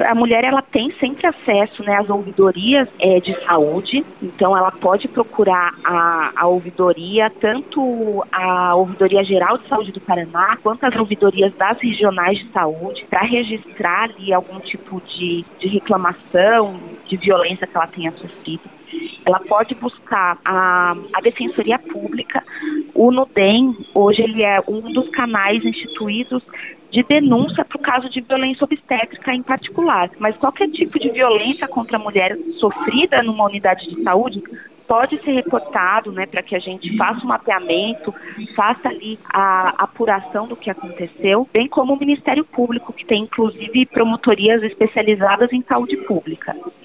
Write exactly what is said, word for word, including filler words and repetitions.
a mulher ela tem sempre acesso, né, às ouvidorias é, de saúde, então ela pode procurar a, a ouvidoria, tanto a Ouvidoria Geral de Saúde do Paraná, quanto as ouvidorias das regionais de saúde, para registrar ali algum tipo de, de reclamação, de violência que ela tenha sofrido. Ela pode buscar a, a Defensoria Pública. O NUDEM, hoje, ele é um dos canais instituídos de denúncia para o caso de violência obstétrica em particular. Mas qualquer tipo de violência contra a mulher sofrida numa unidade de saúde pode ser reportado, né, para que a gente faça um mapeamento, faça ali a apuração do que aconteceu, bem como o Ministério Público, que tem inclusive promotorias especializadas em saúde pública.